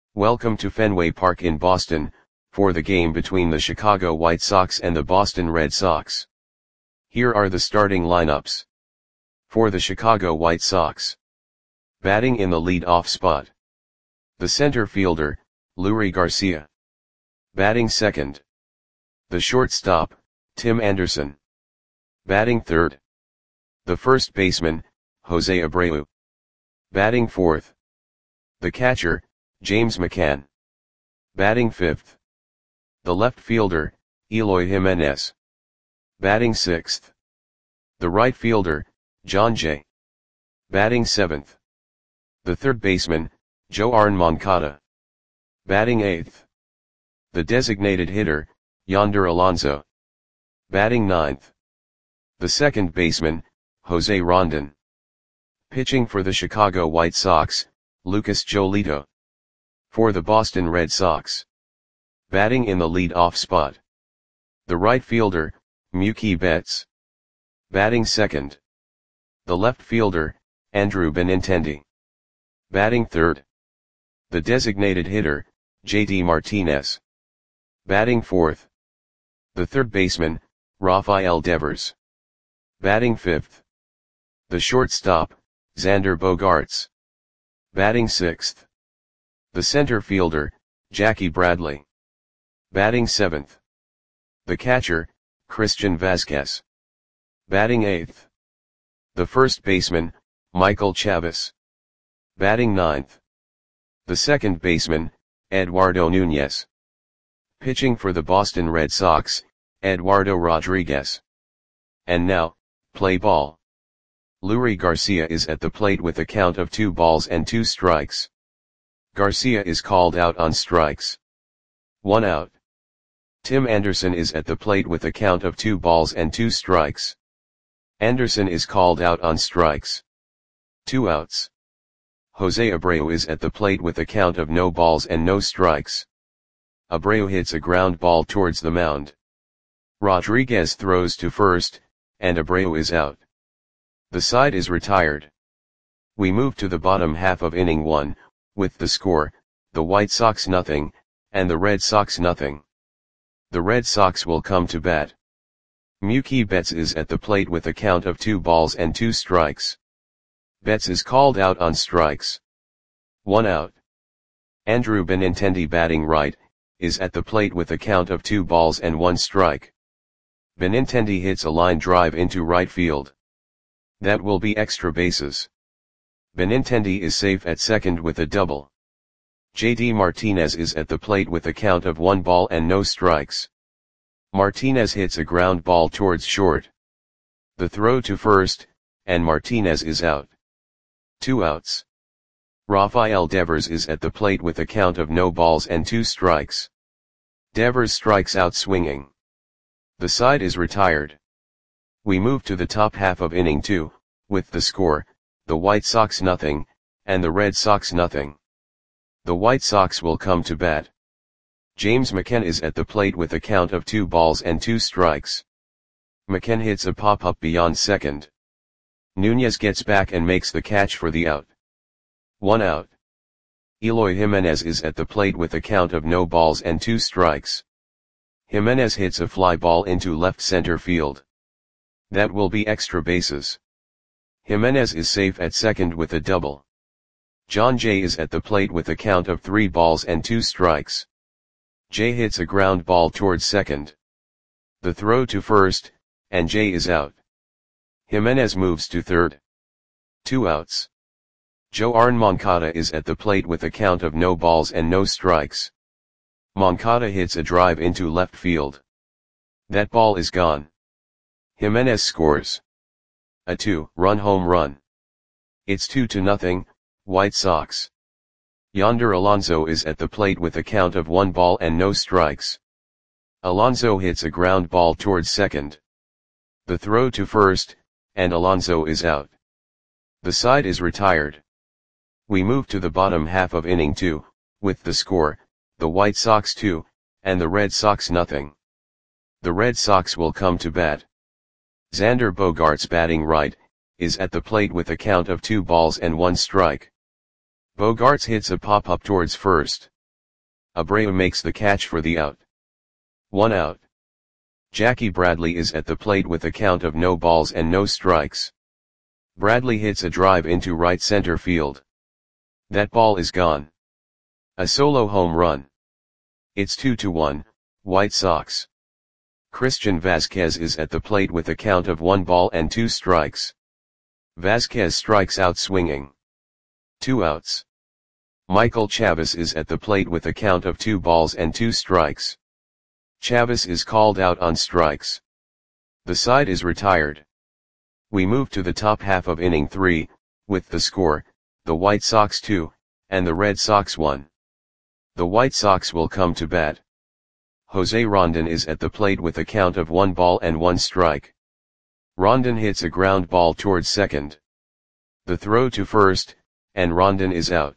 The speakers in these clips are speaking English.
Welcome to Fenway Park in Boston, for the game between the Chicago White Sox and the Boston Red Sox. Here are the starting lineups. For the Chicago White Sox. Batting in the lead-off spot. The center fielder, Leury Garcia. Batting second. The shortstop, Tim Anderson. Batting third. The first baseman, Jose Abreu. Batting fourth. The catcher, James McCann. Batting fifth. The left fielder, Eloy Jimenez. Batting sixth. The right fielder, Jon Jay. Batting seventh. The third baseman, Yoán Moncada. Batting eighth. The designated hitter, Yonder Alonso. Batting ninth. The second baseman, Jose Rondon. Pitching for the Chicago White Sox, Lucas Giolito. For the Boston Red Sox. Batting in the lead-off spot. The right fielder, Mookie Betts. Batting second. The left fielder, Andrew Benintendi. Batting third. The designated hitter, JD Martinez. Batting fourth. The third baseman, Rafael Devers. Batting fifth. The shortstop, Xander Bogaerts. Batting sixth. The center fielder, Jackie Bradley. Batting seventh. The catcher, Christian Vazquez. Batting eighth. The first baseman, Michael Chavis. Batting ninth. The second baseman, Eduardo Nunez. Pitching for the Boston Red Sox, Eduardo Rodriguez. And now, play ball. Leury Garcia is at the plate with a count of 2 balls and 2 strikes. Garcia is called out on strikes. 1 out. Tim Anderson is at the plate with a count of 2 balls and 2 strikes. Anderson is called out on strikes. 2 outs. Jose Abreu is at the plate with a count of no balls and no strikes. Abreu hits a ground ball towards the mound. Rodriguez throws to first, and Abreu is out. The side is retired. We move to the bottom half of inning 1, with the score, the White Sox 0, and the Red Sox 0. The Red Sox will come to bat. Mookie Betts is at the plate with a count of 2 balls and 2 strikes. Betts is called out on strikes. 1 out. Andrew Benintendi, batting right, is at the plate with a count of 2 balls and 1 strike. Benintendi hits a line drive into right field. That will be extra bases. Benintendi is safe at second with a double. JD Martinez is at the plate with a count of 1 ball and no strikes. Martinez hits a ground ball towards short. The throw to first, and Martinez is out. 2 outs. Rafael Devers is at the plate with a count of no balls and 2 strikes. Devers strikes out swinging. The side is retired. We move to the top half of inning 2, with the score, the White Sox 0, and the Red Sox 0. The White Sox will come to bat. James McCann is at the plate with a count of 2 balls and 2 strikes. McCann hits a pop-up beyond second. Nunez gets back and makes the catch for the out. 1 out. Eloy Jimenez is at the plate with a count of no balls and 2 strikes. Jimenez hits a fly ball into left center field. That will be extra bases. Jimenez is safe at second with a double. Jon Jay is at the plate with a count of 3 balls and 2 strikes. Jay hits a ground ball towards second. The throw to first, and Jay is out. Jimenez moves to third. 2 outs. Yoán Moncada is at the plate with a count of no balls and no strikes. Moncada hits a drive into left field. That ball is gone. Jimenez scores a 2-run home run. It's 2-0, White Sox. Yonder Alonso is at the plate with a count of 1 ball and no strikes. Alonso hits a ground ball towards second. The throw to first, and Alonso is out. The side is retired. We move to the bottom half of inning 2, with the score, the White Sox 2, and the Red Sox 0. The Red Sox will come to bat. Xander Bogaerts, batting right, is at the plate with a count of 2 balls and 1 strike. Bogaerts hits a pop-up towards first. Abreu makes the catch for the out. 1 out. Jackie Bradley is at the plate with a count of no balls and no strikes. Bradley hits a drive into right center field. That ball is gone. A solo home run. It's 2-1, White Sox. Christian Vazquez is at the plate with a count of 1 ball and 2 strikes. Vazquez strikes out swinging. 2 outs. Michael Chavis is at the plate with a count of 2 balls and 2 strikes. Chavis is called out on strikes. The side is retired. We move to the top half of inning 3, with the score, the White Sox 2, and the Red Sox 1. The White Sox will come to bat. Jose Rondon is at the plate with a count of 1 ball and 1 strike. Rondon hits a ground ball towards second. The throw to first, and Rondon is out.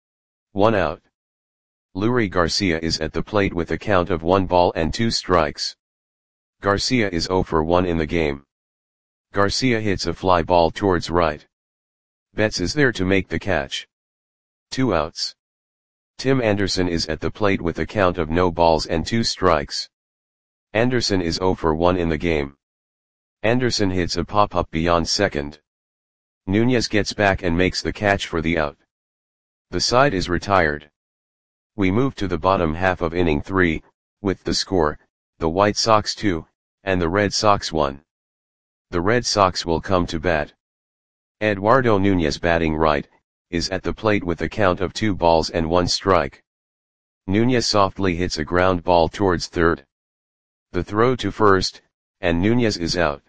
1 out. Leury Garcia is at the plate with a count of 1 ball and 2 strikes. Garcia is 0 for 1 in the game. Garcia hits a fly ball towards right. Betts is there to make the catch. 2 outs. Tim Anderson is at the plate with a count of no balls and 2 strikes. Anderson is 0 for 1 in the game. Anderson hits a pop-up beyond second. Nunez gets back and makes the catch for the out. The side is retired. We move to the bottom half of inning 3, with the score, the White Sox 2, and the Red Sox 1. The Red Sox will come to bat. Eduardo Nunez, batting right, is at the plate with a count of 2 balls and 1 strike. Nunez softly hits a ground ball towards third. The throw to first, and Nunez is out.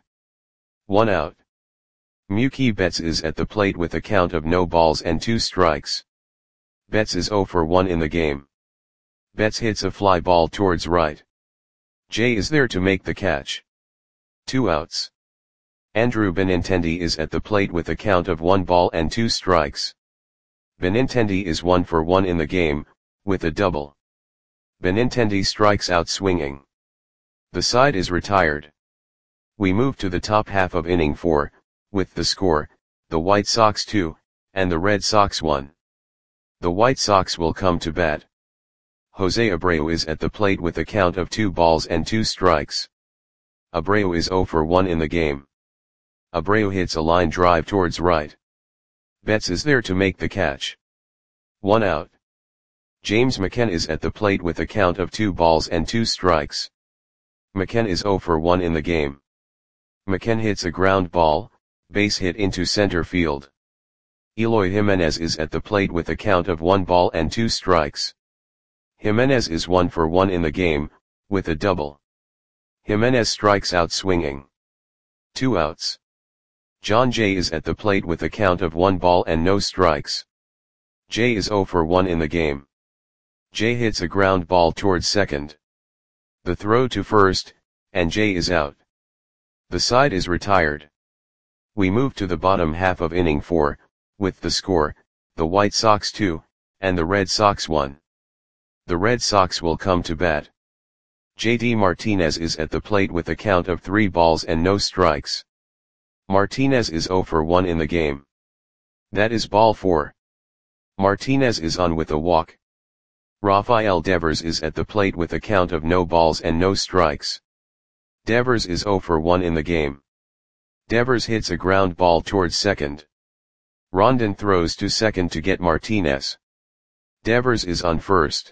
1 out. Mookie Betts is at the plate with a count of no balls and 2 strikes. Betts is 0 for 1 in the game. Betts hits a fly ball towards right. Jay is there to make the catch. 2 outs. Andrew Benintendi is at the plate with a count of 1 ball and 2 strikes. Benintendi is 1 for 1 in the game, with a double. Benintendi strikes out swinging. The side is retired. We move to the top half of inning 4, with the score, the White Sox 2, and the Red Sox 1. The White Sox will come to bat. Jose Abreu is at the plate with a count of 2 balls and 2 strikes. Abreu is 0 for 1 in the game. Abreu hits a line drive towards right. Betts is there to make the catch. 1 out. James McCann is at the plate with a count of 2 balls and 2 strikes. McCann is 0 for 1 in the game. McCann hits a ground ball, base hit into center field. Eloy Jimenez is at the plate with a count of 1 ball and 2 strikes. Jimenez is 1 for 1 in the game, with a double. Jimenez strikes out swinging. 2 outs. John Jay is at the plate with a count of 1 ball and no strikes. Jay is 0 for 1 in the game. Jay hits a ground ball towards second. The throw to first, and Jay is out. The side is retired. We move to the bottom half of inning 4, with the score, the White Sox 2, and the Red Sox 1. The Red Sox will come to bat. JD Martinez is at the plate with a count of 3 balls and no strikes. Martinez is 0 for 1 in the game. That is ball 4. Martinez is on with a walk. Rafael Devers is at the plate with a count of no balls and no strikes. Devers is 0 for 1 in the game. Devers hits a ground ball towards second. Rondon throws to second to get Martinez. Devers is on first.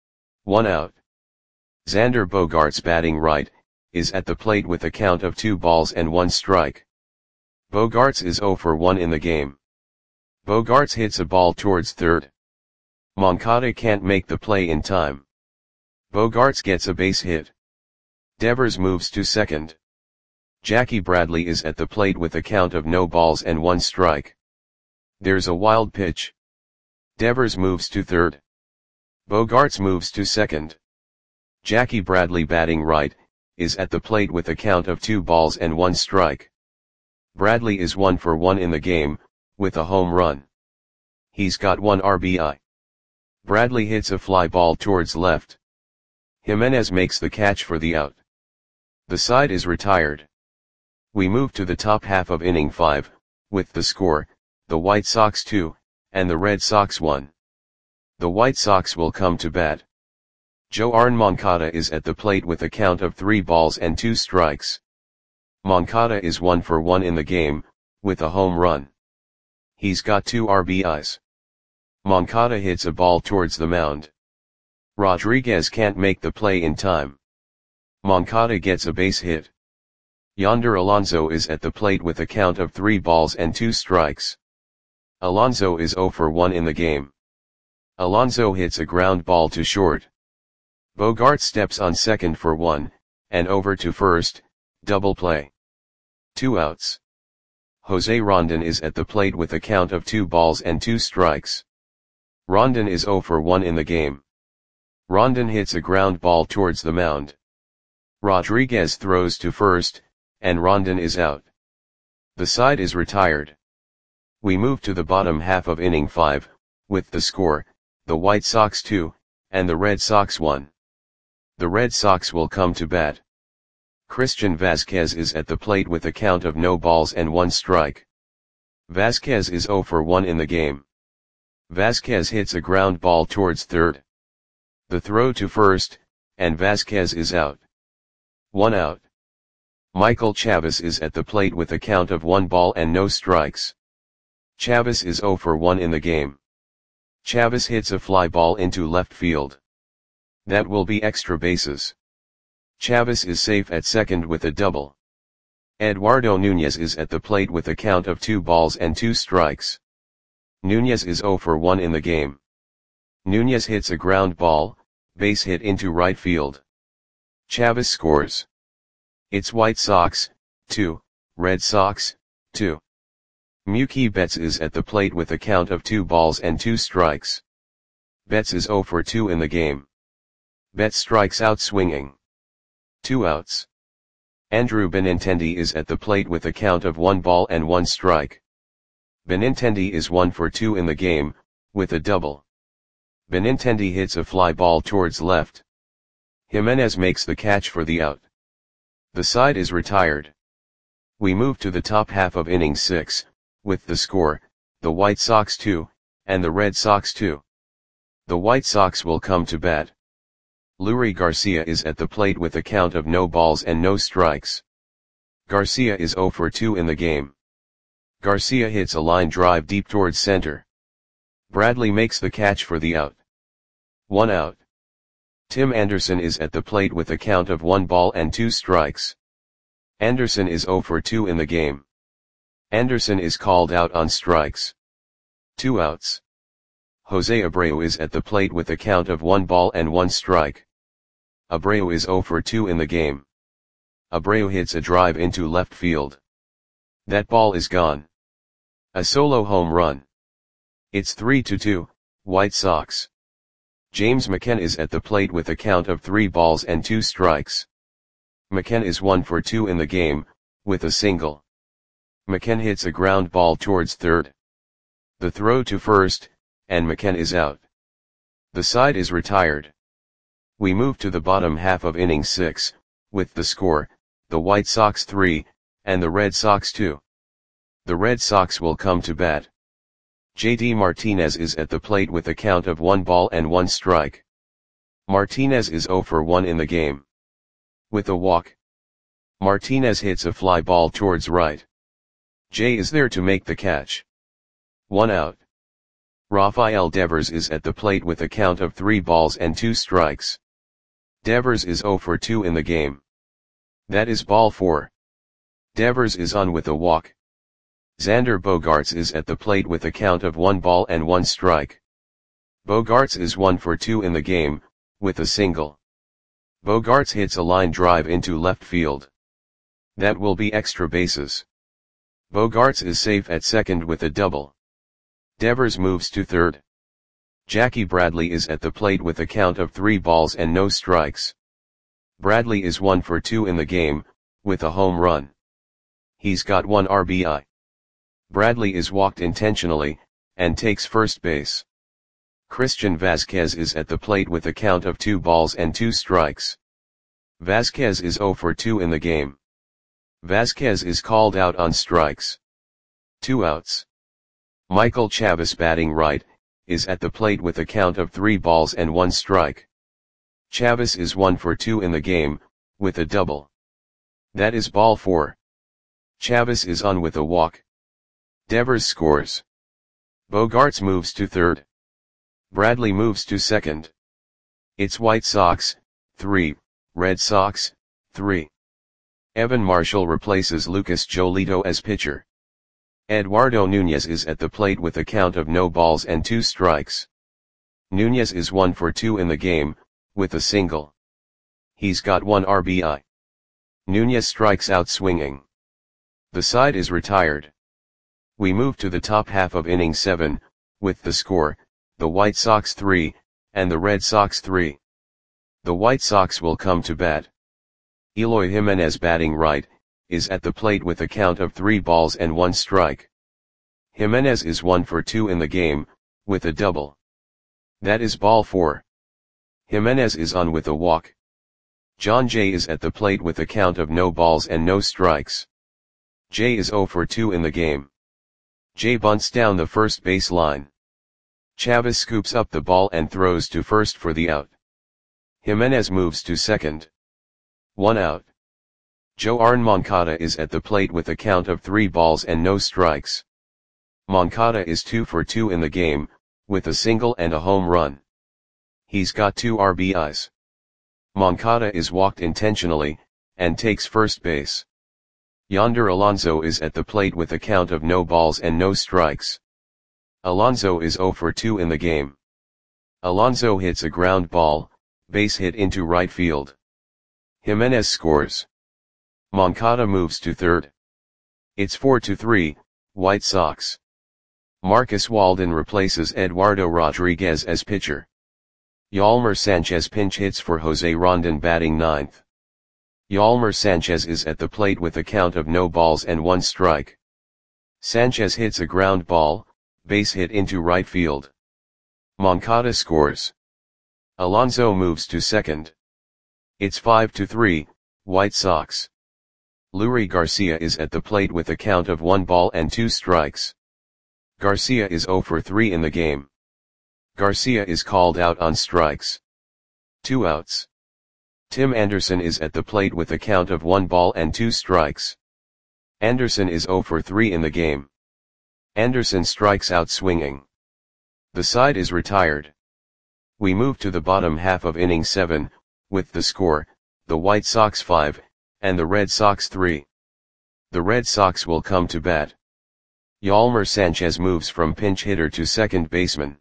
1 out. Xander Bogaerts, batting right, is at the plate with a count of 2 balls and 1 strike. Bogaerts is 0 for 1 in the game. Bogaerts hits a ball towards third. Moncada can't make the play in time. Bogaerts gets a base hit. Devers moves to second. Jackie Bradley is at the plate with a count of no balls and 1 strike. There's a wild pitch. Devers moves to third. Bogaerts moves to second. Jackie Bradley, batting right, is at the plate with a count of 2 balls and 1 strike. Bradley is 1 for 1 in the game, with a home run. He's got 1 RBI. Bradley hits a fly ball towards left. Jimenez makes the catch for the out. The side is retired. We move to the top half of inning 5, with the score, the White Sox 2, and the Red Sox 1. The White Sox will come to bat. Joarn Moncada is at the plate with a count of 3 balls and 2 strikes. Moncada is 1 for 1 in the game, with a home run. He's got 2 RBIs. Moncada hits a ball towards the mound. Rodriguez can't make the play in time. Moncada gets a base hit. Yonder Alonso is at the plate with a count of 3 balls and 2 strikes. Alonso is 0 for 1 in the game. Alonso hits a ground ball to short. Bogart steps on second for 1, and over to first, double play. 2 outs. Jose Rondon is at the plate with a count of 2 balls and 2 strikes. Rondon is 0 for 1 in the game. Rondon hits a ground ball towards the mound. Rodriguez throws to first, and Rondon is out. The side is retired. We move to the bottom half of inning 5, with the score, the White Sox 2, and the Red Sox 1. The Red Sox will come to bat. Christian Vazquez is at the plate with a count of no balls and 1 strike. Vazquez is 0 for 1 in the game. Vazquez hits a ground ball towards third. The throw to first, and Vazquez is out. 1 out. Michael Chavis is at the plate with a count of 1 ball and no strikes. Chavis is 0 for 1 in the game. Chavis hits a fly ball into left field. That will be extra bases. Chavis is safe at second with a double. Eduardo Nunez is at the plate with a count of 2 balls and 2 strikes. Nunez is 0 for 1 in the game. Nunez hits a ground ball, base hit into right field. Chavis scores. It's White Sox, 2, Red Sox, 2. Mookie Betts is at the plate with a count of 2 balls and 2 strikes. Betts is 0 for 2 in the game. Betts strikes out swinging. 2 outs. Andrew Benintendi is at the plate with a count of 1 ball and 1 strike. Benintendi is 1 for 2 in the game, with a double. Benintendi hits a fly ball towards left. Jimenez makes the catch for the out. The side is retired. We move to the top half of inning 6, with the score, the White Sox 2, and the Red Sox 2. The White Sox will come to bat. Leury Garcia is at the plate with a count of no balls and no strikes. Garcia is 0 for 2 in the game. Garcia hits a line drive deep towards center. Bradley makes the catch for the out. 1 out. Tim Anderson is at the plate with a count of 1 ball and 2 strikes. Anderson is 0 for 2 in the game. Anderson is called out on strikes. 2 outs. Jose Abreu is at the plate with a count of 1 ball and 1 strike. Abreu is 0 for 2 in the game. Abreu hits a drive into left field. That ball is gone. A solo home run. It's 3-2, White Sox. James McCann is at the plate with a count of 3 balls and 2 strikes. McCann is 1 for 2 in the game, with a single. McCann hits a ground ball towards third. The throw to first, and McCann is out. The side is retired. We move to the bottom half of inning 6, with the score, the White Sox 3, and the Red Sox 2. The Red Sox will come to bat. JD Martinez is at the plate with a count of 1 ball and 1 strike. Martinez is 0 for 1 in the game. With a walk. Martinez hits a fly ball towards right. Jay is there to make the catch. 1 out. Rafael Devers is at the plate with a count of 3 balls and 2 strikes. Devers is 0 for 2 in the game. That is ball 4. Devers is on with a walk. Xander Bogaerts is at the plate with a count of 1 ball and 1 strike. Bogaerts is 1 for 2 in the game, with a single. Bogaerts hits a line drive into left field. That will be extra bases. Bogaerts is safe at second with a double. Devers moves to third. Jackie Bradley is at the plate with a count of 3 balls and no strikes. Bradley is 1 for 2 in the game, with a home run. He's got 1 RBI. Bradley is walked intentionally, and takes first base. Christian Vazquez is at the plate with a count of 2 balls and 2 strikes. Vazquez is 0 for 2 in the game. Vazquez is called out on strikes. 2 outs. Michael Chavis batting right, is at the plate with a count of 3 balls and 1 strike. Chavis is 1 for 2 in the game, with a double. That is ball 4. Chavis is on with a walk. Devers scores. Bogaerts moves to third. Bradley moves to second. It's White Sox, 3, Red Sox, 3. Evan Marshall replaces Lucas Giolito as pitcher. Eduardo Nunez is at the plate with a count of no balls and 2 strikes. Nunez is 1 for 2 in the game, with a single. He's got 1 RBI. Nunez strikes out swinging. The side is retired. We move to the top half of inning 7, with the score, the White Sox 3, and the Red Sox 3. The White Sox will come to bat. Eloy Jimenez, batting right, is at the plate with a count of 3 balls and 1 strike. Jimenez is 1 for 2 in the game, with a double. That is ball 4. Jimenez is on with a walk. John Jay is at the plate with a count of no balls and no strikes. Jay is 0 for 2 in the game. Jay bunts down the first base line. Chavis scoops up the ball and throws to first for the out. Jimenez moves to second. 1 out. Joarn Moncada is at the plate with a count of 3 balls and no strikes. Moncada is 2 for 2 in the game, with a single and a home run. He's got 2 RBIs. Moncada is walked intentionally, and takes first base. Yonder Alonso is at the plate with a count of no balls and no strikes. Alonso is 0 for 2 in the game. Alonso hits a ground ball, base hit into right field. Jimenez scores. Moncada moves to third. It's 4-3, White Sox. Marcus Walden replaces Eduardo Rodriguez as pitcher. Yolmer Sanchez pinch hits for Jose Rondon, batting ninth. Yolmer Sanchez is at the plate with a count of no balls and 1 strike. Sanchez hits a ground ball, base hit into right field. Moncada scores. Alonso moves to second. It's 5-3, White Sox. Leury Garcia is at the plate with a count of 1 ball and 2 strikes. Garcia is 0 for 3 in the game. Garcia is called out on strikes. 2 outs. Tim Anderson is at the plate with a count of 1 ball and 2 strikes. Anderson is 0 for 3 in the game. Anderson strikes out swinging. The side is retired. We move to the bottom half of inning 7, with the score, the White Sox 5, and the Red Sox 3. The Red Sox will come to bat. Yolmer Sanchez moves from pinch hitter to second baseman.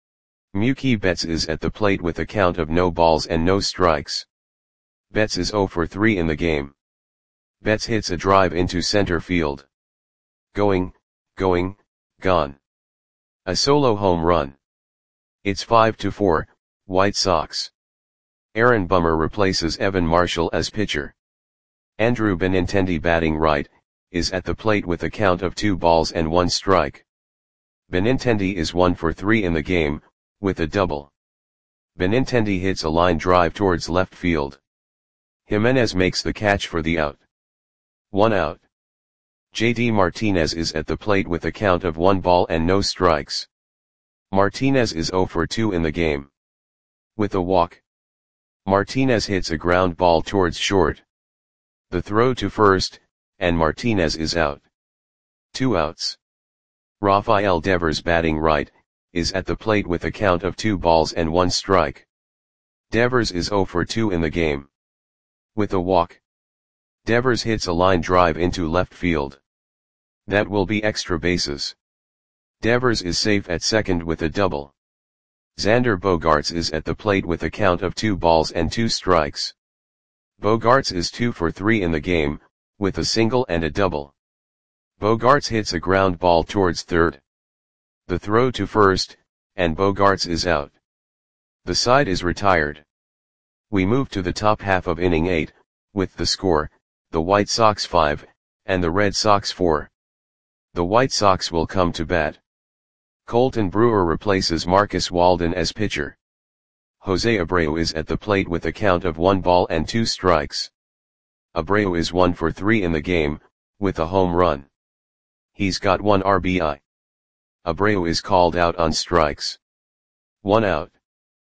Mookie Betts is at the plate with a count of no balls and no strikes. Betts is 0 for 3 in the game. Betts hits a drive into center field. Going, gone. A solo home run. It's 5-4, White Sox. Aaron Bummer replaces Evan Marshall as pitcher. Andrew Benintendi, batting right, is at the plate with a count of 2 balls and 1 strike. Benintendi is 1 for 3 in the game, with a double. Benintendi hits a line drive towards left field. Jimenez makes the catch for the out. 1 out. JD Martinez is at the plate with a count of 1 ball and no strikes. Martinez is 0 for 2 in the game. With a walk. Martinez hits a ground ball towards short. The throw to first, and Martinez is out. 2 outs. Rafael Devers, batting right, is at the plate with a count of 2 balls and 1 strike. Devers is 0 for 2 in the game. With a walk. Devers hits a line drive into left field. That will be extra bases. Devers is safe at second with a double. Xander Bogaerts is at the plate with a count of 2 balls and 2 strikes. Bogaerts is 2 for 3 in the game, with a single and a double. Bogaerts hits a ground ball towards third. The throw to first, and Bogaerts is out. The side is retired. We move to the top half of inning 8, with the score, the White Sox 5, and the Red Sox 4. The White Sox will come to bat. Colton Brewer replaces Marcus Walden as pitcher. Jose Abreu is at the plate with a count of 1 ball and 2 strikes. Abreu is 1 for 3 in the game, with a home run. He's got 1 RBI. Abreu is called out on strikes. 1 out.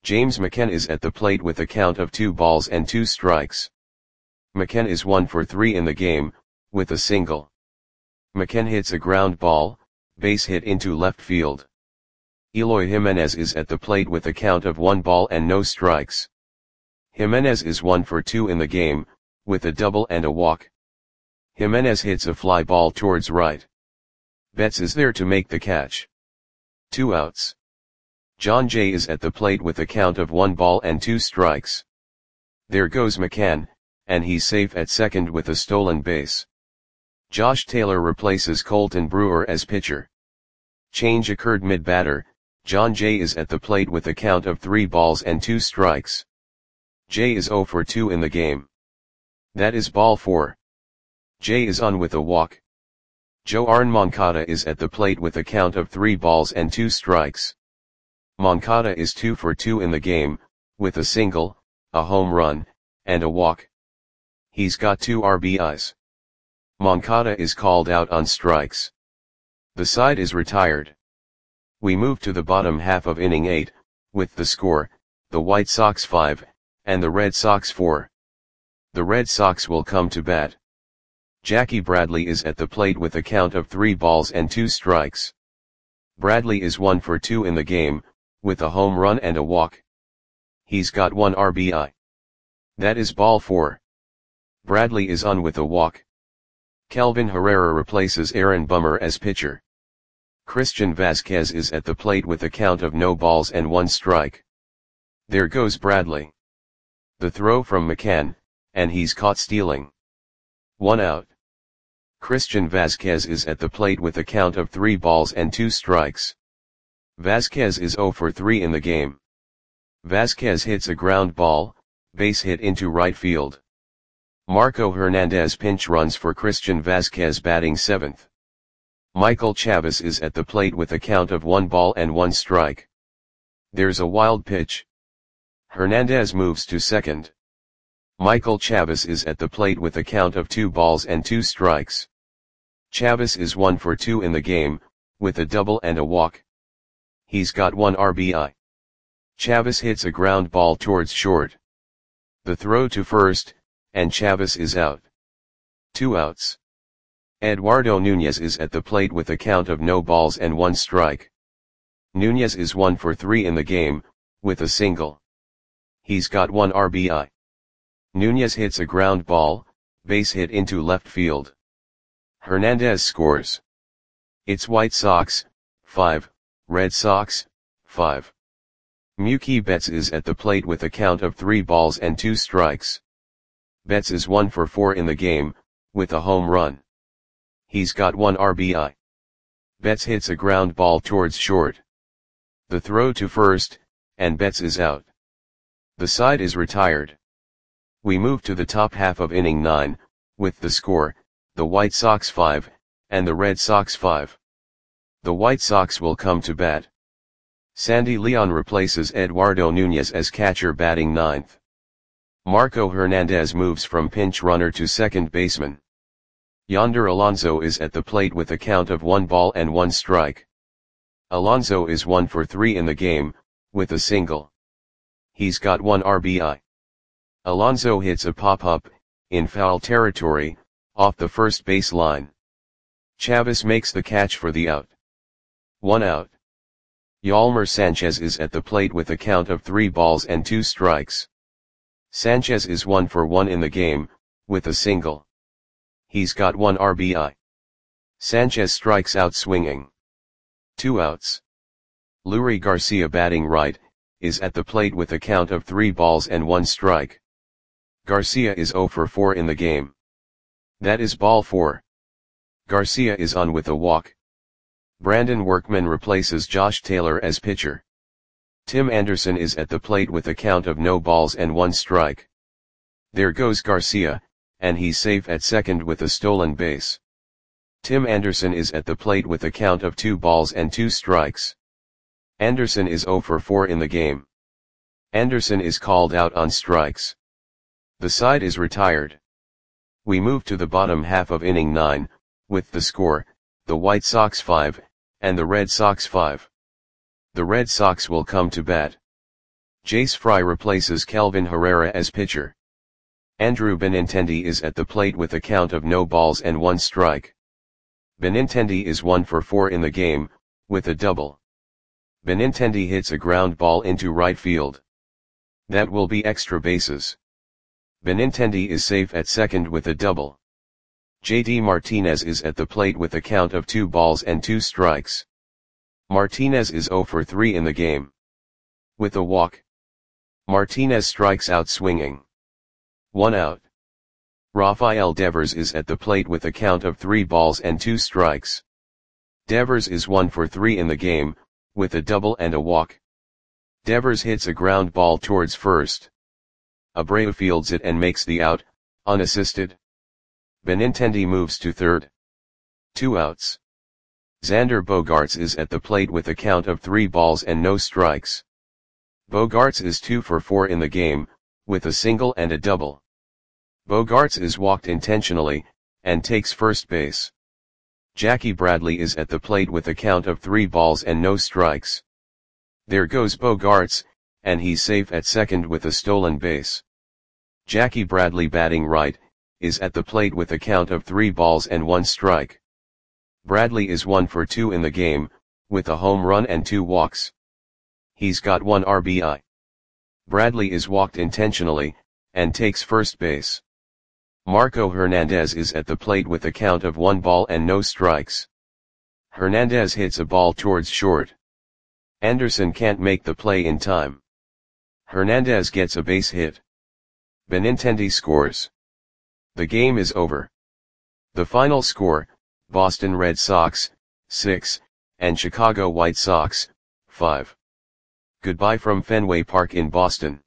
James McKenna is at the plate with a count of 2 balls and 2 strikes. McKenna is 1 for 3 in the game, with a single. McKenna hits a ground ball, base hit into left field. Eloy Jimenez is at the plate with a count of 1 ball and no strikes. Jimenez is 1 for 2 in the game, with a double and a walk. Jimenez hits a fly ball towards right. Betts is there to make the catch. 2 outs. John Jay is at the plate with a count of 1 ball and 2 strikes. There goes McCann, and he's safe at second with a stolen base. Josh Taylor replaces Colton Brewer as pitcher. Change occurred mid-batter. John Jay is at the plate with a count of 3 balls and 2 strikes. Jay is 0 for 2 in the game. That is ball 4. Jay is on with a walk. Joarn Moncada is at the plate with a count of 3 balls and 2 strikes. Moncada is 2 for 2 in the game, with a single, a home run, and a walk. He's got 2 RBIs. Moncada is called out on strikes. The side is retired. We move to the bottom half of inning 8, with the score, the White Sox 5, and the Red Sox 4. The Red Sox will come to bat. Jackie Bradley is at the plate with a count of 3 balls and 2 strikes. Bradley is 1 for 2 in the game, with a home run and a walk. He's got 1 RBI. That is ball 4. Bradley is on with a walk. Kelvin Herrera replaces Aaron Bummer as pitcher. Christian Vasquez is at the plate with a count of no balls and 1 strike. There goes Bradley. The throw from McCann, and he's caught stealing. 1 out. Christian Vasquez is at the plate with a count of 3 balls and 2 strikes. Vasquez is 0 for 3 in the game. Vasquez hits a ground ball, base hit into right field. Marco Hernandez pinch runs for Christian Vasquez batting 7th. Michael Chavis is at the plate with a count of 1 ball and 1 strike. There's a wild pitch. Hernandez moves to second. Michael Chavis is at the plate with a count of 2 balls and 2 strikes. Chavis is 1 for 2 in the game, with a double and a walk. He's got 1 RBI. Chavis hits a ground ball towards short. The throw to first, and Chavis is out. 2 outs. Eduardo Nunez is at the plate with a count of no balls and 1 strike. Nunez is 1 for 3 in the game, with a single. He's got 1 RBI. Nunez hits a ground ball, base hit into left field. Hernandez scores. It's White Sox, 5, Red Sox, 5. Mookie Betts is at the plate with a count of 3 balls and 2 strikes. Betts is 1 for 4 in the game, with a home run. He's got 1 RBI. Betts hits a ground ball towards short. The throw to first, and Betts is out. The side is retired. We move to the top half of inning 9, with the score, the White Sox 5, and the Red Sox 5. The White Sox will come to bat. Sandy Leon replaces Eduardo Nunez as catcher batting 9th. Marco Hernandez moves from pinch runner to second baseman. Yonder Alonso is at the plate with a count of 1 ball and 1 strike. Alonso is 1 for 3 in the game, with a single. He's got 1 RBI. Alonso hits a pop-up, in foul territory, off the first base line. Chavis makes the catch for the out. 1 out. Yolmer Sanchez is at the plate with a count of 3 balls and 2 strikes. Sanchez is 1 for 1 in the game, with a single. He's got 1 RBI. Sanchez strikes out swinging. 2 outs. Leury Garcia batting right, is at the plate with a count of 3 balls and 1 strike. Garcia is 0 for 4 in the game. That is ball 4. Garcia is on with a walk. Brandon Workman replaces Josh Taylor as pitcher. Tim Anderson is at the plate with a count of no balls and 1 strike. There goes Garcia, and he's safe at second with a stolen base. Tim Anderson is at the plate with a count of 2 balls and 2 strikes. Anderson is 0 for 4 in the game. Anderson is called out on strikes. The side is retired. We move to the bottom half of inning 9, with the score, the White Sox 5, and the Red Sox 5. The Red Sox will come to bat. Jace Fry replaces Kelvin Herrera as pitcher. Andrew Benintendi is at the plate with a count of no balls and 1 strike. Benintendi is 1 for 4 in the game, with a double. Benintendi hits a ground ball into right field. That will be extra bases. Benintendi is safe at second with a double. JD Martinez is at the plate with a count of 2 balls and 2 strikes. Martinez is 0 for 3 in the game. With a walk. Martinez strikes out swinging. 1 out. Rafael Devers is at the plate with a count of 3 balls and 2 strikes. Devers is 1 for 3 in the game, with a double and a walk. Devers hits a ground ball towards first. Abreu fields it and makes the out, unassisted. Benintendi moves to third. 2 outs. Xander Bogaerts is at the plate with a count of 3 balls and no strikes. Bogaerts is 2 for 4 in the game, with a single and a double. Bogaerts is walked intentionally, and takes first base. Jackie Bradley is at the plate with a count of 3 balls and no strikes. There goes Bogaerts, and he's safe at second with a stolen base. Jackie Bradley batting right, is at the plate with a count of 3 balls and 1 strike. Bradley is 1 for 2 in the game, with a home run and 2 walks. He's got 1 RBI. Bradley is walked intentionally, and takes first base. Marco Hernandez is at the plate with a count of 1 ball and no strikes. Hernandez hits a ball towards short. Anderson can't make the play in time. Hernandez gets a base hit. Benintendi scores. The game is over. The final score, Boston Red Sox, 6, and Chicago White Sox, 5. Goodbye from Fenway Park in Boston.